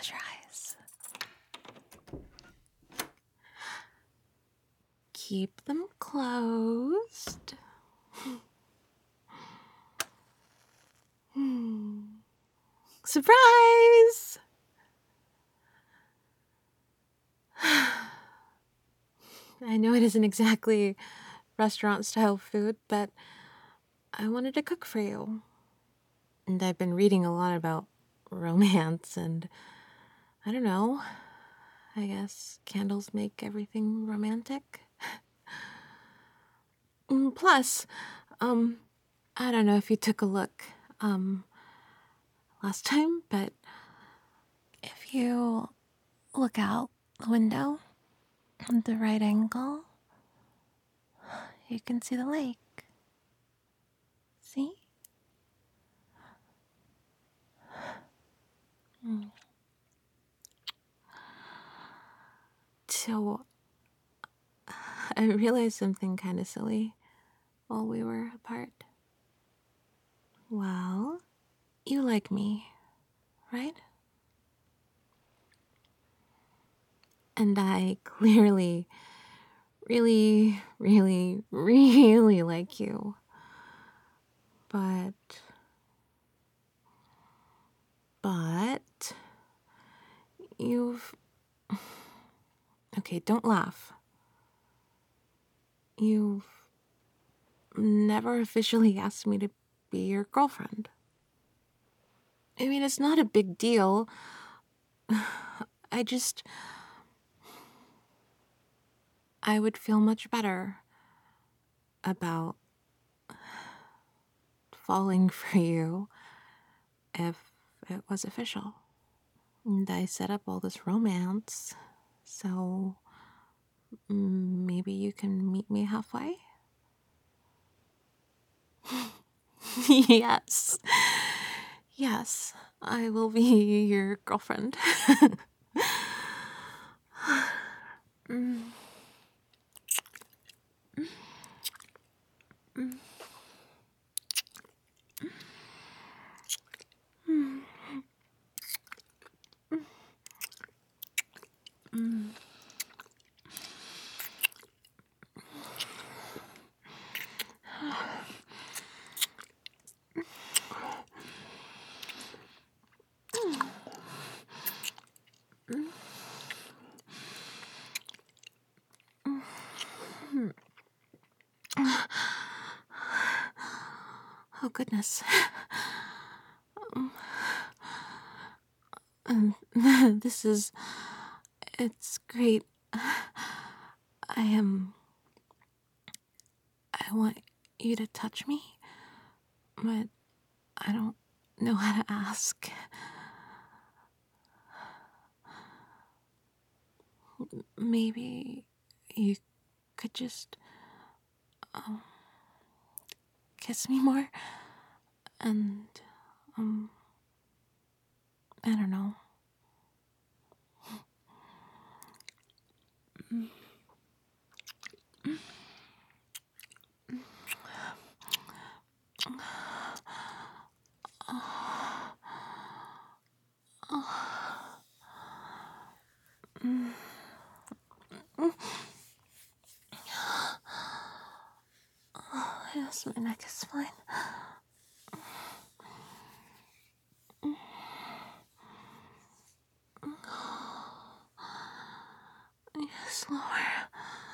Close your eyes. Keep them closed. Surprise! I know it isn't exactly restaurant-style food, but I wanted to cook for you. And I've been reading a lot about romance, and I don't know, I guess candles make everything romantic. Plus, I don't know if you took a look, last time, but if you look out the window at the right angle, you can see the lake. See? So, I realized something kind of silly while we were apart. Well, you like me, right? And I clearly really, really, really like you. But, you've. Okay, don't laugh. You've never officially asked me to be your girlfriend. I mean, it's not a big deal. I would feel much better about falling for you if it was official. And I set up all this romance, so maybe you can meet me halfway? Yes. Yes, I will be your girlfriend. Oh, goodness. This is. It's great. I want you to touch me, but I don't know how to ask. Maybe you could just kiss me more, and I don't know. Yes, my neck is fine. Yes, lower.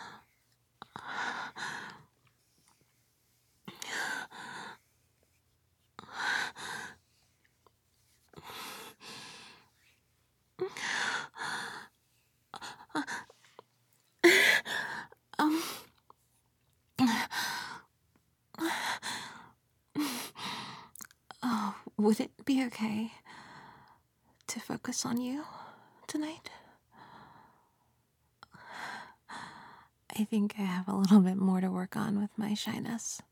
Oh, would it be okay to focus on you tonight? I think I have a little bit more to work on with my shyness.